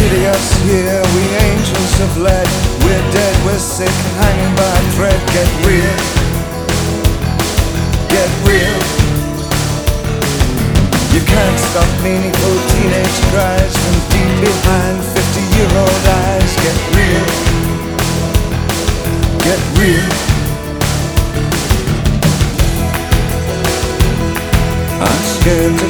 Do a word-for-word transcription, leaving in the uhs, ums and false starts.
pity us here, we angels of lead. We're dead, we're sick, hanging by a thread. Get real, get real. You can't stop meaningful teenage cries from deep behind fifty-year-old eyes. Get real, get real. I'm scared